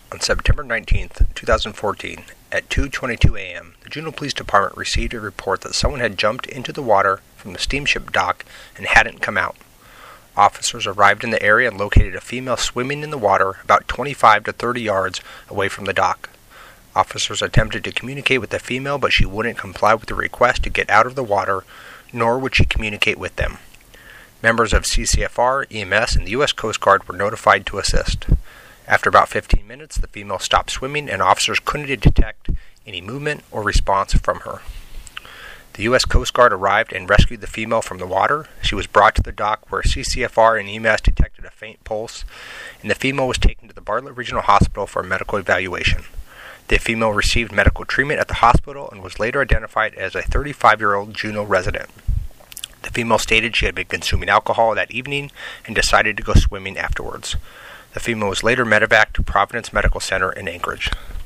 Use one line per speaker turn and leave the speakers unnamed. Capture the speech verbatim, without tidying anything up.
On September nineteenth, two thousand fourteen, at two twenty-two a m, the Juneau Police Department received a report that someone had jumped into the water from the steamship dock and hadn't come out. Officers arrived in the area and located a female swimming in the water about twenty-five to thirty yards away from the dock. Officers attempted to communicate with the female, but she wouldn't comply with the request to get out of the water, nor would she communicate with them. Members of C C F R, E M S, and the U S Coast Guard were notified to assist. After about fifteen minutes, the female stopped swimming and officers couldn't detect any movement or response from her. The U S Coast Guard arrived and rescued the female from the water. She was brought to the dock where C C F R and E M S detected a faint pulse, and the female was taken to the Bartlett Regional Hospital for a medical evaluation. The female received medical treatment at the hospital and was later identified as a thirty-five-year-old Juneau resident. The female stated she had been consuming alcohol that evening and decided to go swimming afterwards. The female was later medevaced to Providence Medical Center in Anchorage.